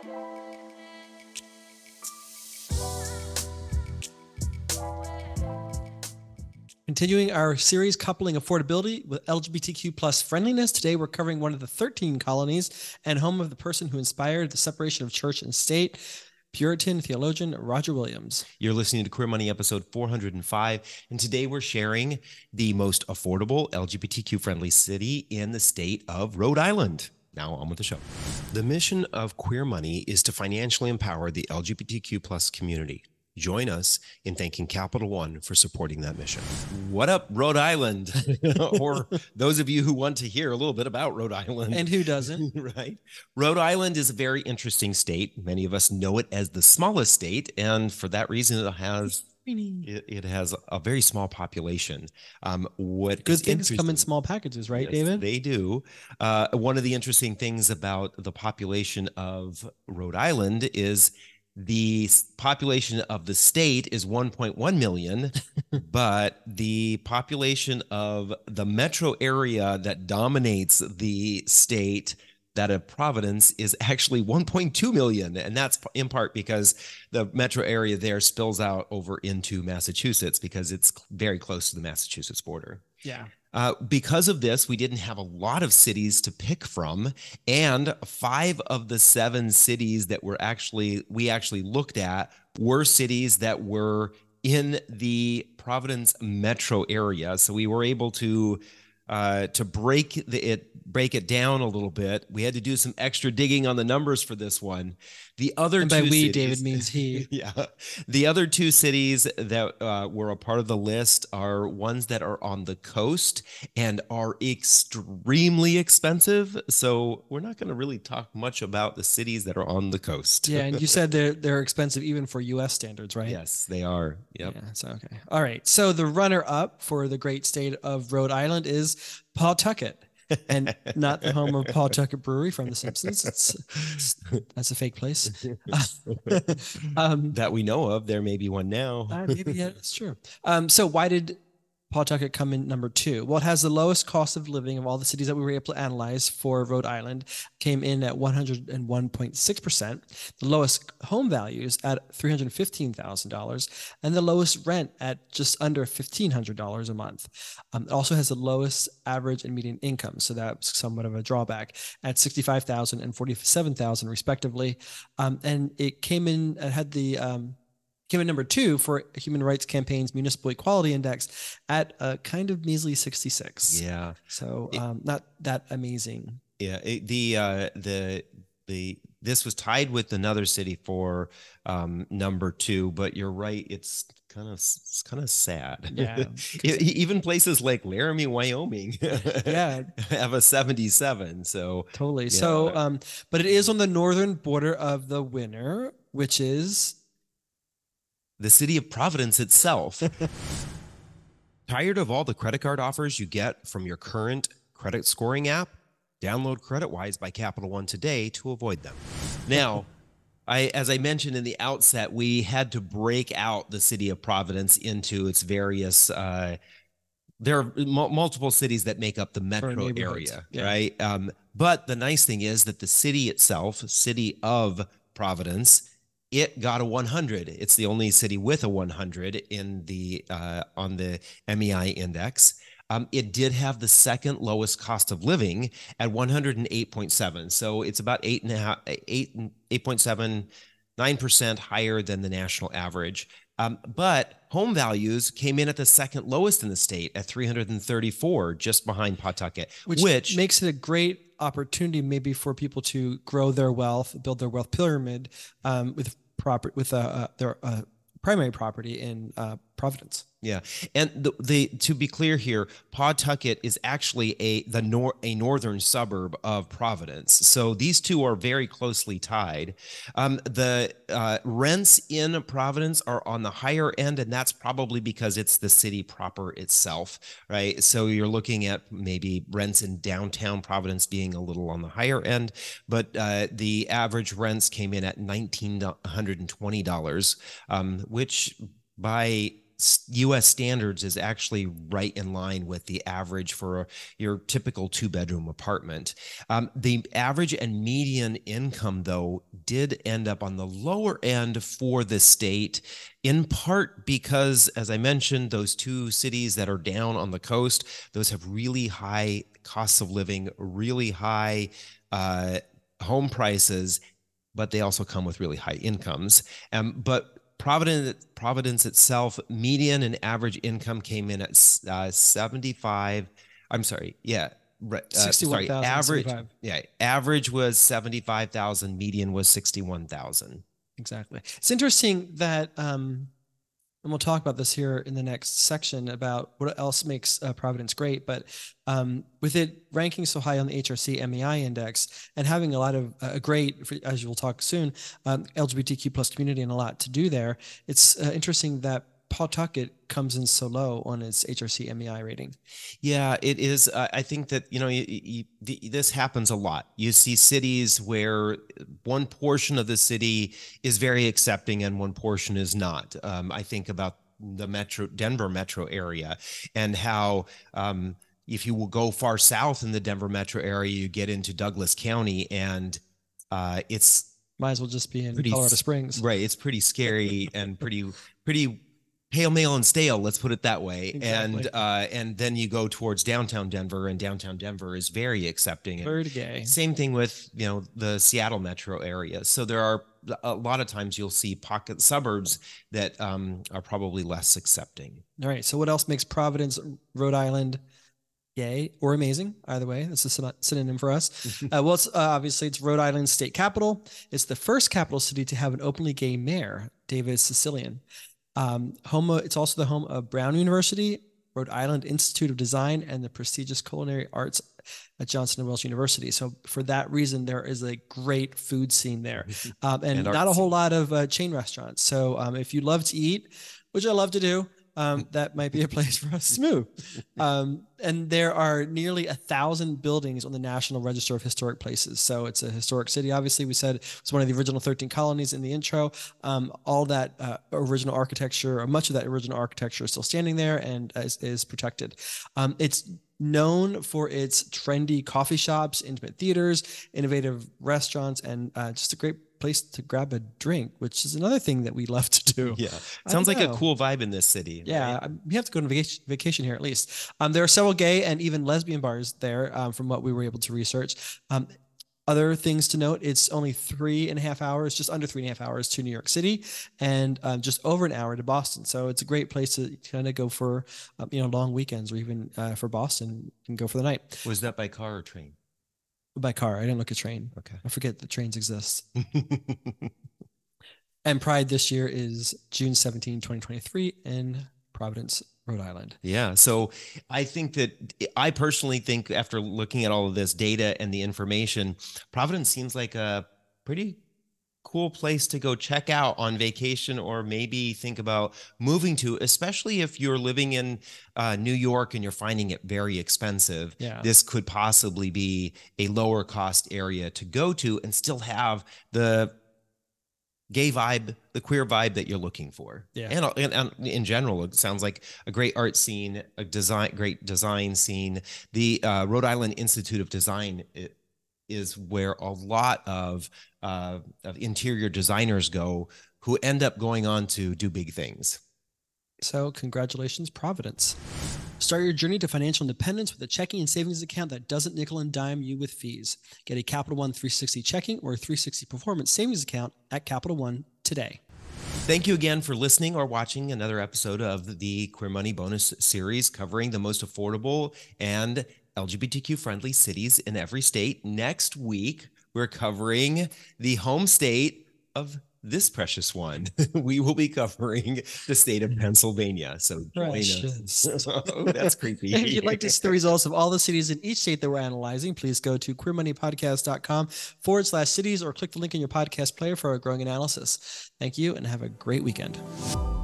Continuing our series coupling affordability with LGBTQ plus friendliness, today we're covering one of the 13 colonies and home of the person who inspired the separation of church and state, Puritan theologian Roger Williams. You're listening to Queer Money episode 405, and today we're sharing the most affordable LGBTQ friendly city in the state of Rhode Island. Now on with the show. The mission of Queer Money is to financially empower the LGBTQ plus community. Join us in thanking Capital One for supporting that mission. What up, Rhode Island? Or those of you who want to hear a little bit about Rhode Island. And who doesn't? Right? Rhode Island is a very interesting state. Many of us know it as the smallest state, and for that reason, it has a very small population. What good things come in small packages, right, yes, David? They do. One of the interesting things about the population of Rhode Island is the population of the state is 1.1 million, but the population of the metro area that dominates the state, that of Providence, is actually 1.2 million. And that's in part because the metro area there spills out over into Massachusetts because it's very close to the Massachusetts border. Yeah. Because of this, we didn't have a lot of cities to pick from, and 5 of the 7 cities that we actually looked at were cities that were in the Providence metro area. So we were able to break it down a little bit. We had to do some extra digging on the numbers for this one. The other and two by we, cities, David means he. Yeah. The other 2 cities that were a part of the list are ones that are on the coast and are extremely expensive. So we're not going to really talk much about the cities that are on the coast. Yeah, and you said they're expensive even for U.S. standards, right? Yes, they are. Yep. Yeah, so okay. All right. So the runner-up for the great state of Rhode Island is Pawtucket. And not the home of Pawtucket Brewery from The Simpsons. That's a fake place. That we know of. There may be one now. Maybe, yeah, that's true. So why did Pawtucket come in number 2? Well, it has the lowest cost of living of all the cities that we were able to analyze for Rhode Island, came in at 101.6%, the lowest home values at $315,000, and the lowest rent at just under $1,500 a month. It also has the lowest average and median income, so that's somewhat of a drawback, at $65,000 and $47,000 respectively. And it came in, it had the came in number 2 for Human Rights Campaign's Municipal Equality Index at a kind of measly 66. Yeah. So not that amazing. Yeah. This was tied with another city for number 2, but you're right. It's kind of sad. Yeah. Even places like Laramie, Wyoming, yeah, have a 77. So totally. Yeah. So, but it is on the northern border of the winner, which is the city of Providence itself. Tired of all the credit card offers you get from your current credit scoring app? Download CreditWise by Capital One today to avoid them. Now, as I mentioned in the outset, we had to break out the city of Providence into its various there are multiple cities that make up the metro area, yeah. Right? But the nice thing is that the city itself, city of Providence, it got a 100. It's the only city with a 100 in the on the MEI index. It did have the second lowest cost of living at 108.7. So it's about 8.79% higher than the national average. But home values came in at the second lowest in the state at 334, just behind Pawtucket, which makes it a great opportunity maybe for people to grow their wealth, build their wealth pyramid with their primary property in Providence. Yeah, and to be clear here, Pawtucket is actually a northern suburb of Providence. So these two are very closely tied. The rents in Providence are on the higher end, and that's probably because it's the city proper itself, right? So you're looking at maybe rents in downtown Providence being a little on the higher end, but the average rents came in at $1,920, which by US standards is actually right in line with the average for your typical 2-bedroom apartment. The average and median income, though, did end up on the lower end for the state, in part because, as I mentioned, those two cities that are down on the coast, those have really high costs of living, really high home prices, but they also come with really high incomes. But Providence itself, median and average income came in at 75. I'm sorry. Yeah. Sorry. 61,075. Average was 75,000. Median was 61,000. Exactly. It's interesting that, and we'll talk about this here in the next section about what else makes Providence great. But with it ranking so high on the HRC MEI index and having a lot of a great, as you'll talk soon, LGBTQ plus community and a lot to do there, it's interesting that Pawtucket comes in so low on its HRC MEI rating. Yeah, it is. I think that, this happens a lot. You see cities where one portion of the city is very accepting and one portion is not. I think about the Denver metro area and how if you will go far south in the Denver metro area, you get into Douglas County and it's might as well just be in Colorado Springs. Right. It's pretty scary and pretty pale, male, and stale, let's put it that way. Exactly. And then you go towards downtown Denver, and downtown Denver is very accepting. Very gay. Same thing with the Seattle metro area. So there are a lot of times you'll see pocket suburbs that are probably less accepting. All right. So what else makes Providence, Rhode Island, gay or amazing? Either way, that's a synonym for us. Well, it's obviously it's Rhode Island's state capital. It's the first capital city to have an openly gay mayor, David Cecilian. It's also the home of Brown University, Rhode Island Institute of Design, and the prestigious culinary arts at Johnson & Wales University. So for that reason, there is a great food scene there, and not a whole lot of chain restaurants. So if you love to eat, which I love to do, that might be a place for us to move. And there are nearly 1,000 buildings on the National Register of Historic Places. So it's a historic city. Obviously, we said it's one of the original 13 colonies in the intro. All that original architecture, or much of that original architecture, is still standing there and is protected. It's known for its trendy coffee shops, intimate theaters, innovative restaurants, and just a great place to grab a drink, which is another thing that we love to do. Yeah. Sounds like a cool vibe in this city. Yeah. Right? We have to go on vacation here at least. There are several gay and even lesbian bars there, from what we were able to research. Other things to note, it's only 3.5 hours, just under 3.5 hours to New York City, and just over an hour to Boston. So it's a great place to kind of go for, long weekends, or even for Boston, you can go for the night. Was that by car or train? By car. I didn't look at train. Okay. I forget that trains exist. And Pride this year is June 17, 2023 in Providence, Rhode Island. Yeah. So I personally think, after looking at all of this data and the information, Providence seems like a pretty cool place to go check out on vacation, or maybe think about moving to, especially if you're living in New York and you're finding it very expensive. Yeah. This could possibly be a lower cost area to go to and still have the gay vibe, the queer vibe that you're looking for. Yeah. And in general, it sounds like a great art scene, great design scene. The Rhode Island Institute of Design is where a lot of interior designers go, who end up going on to do big things. So congratulations, Providence. Start your journey to financial independence with a checking and savings account that doesn't nickel and dime you with fees. Get a Capital One 360 checking or 360 performance savings account at Capital One today. Thank you again for listening or watching another episode of the Queer Money Bonus series, covering the most affordable and LGBTQ-friendly cities in every state. Next week, we're covering the home state of this precious one. We will be covering the state of Pennsylvania. So join us. Oh, that's creepy. If you'd like to see the results of all the cities in each state that we're analyzing, please go to queermoneypodcast.com/cities, or click the link in your podcast player for our growing analysis. Thank you and have a great weekend.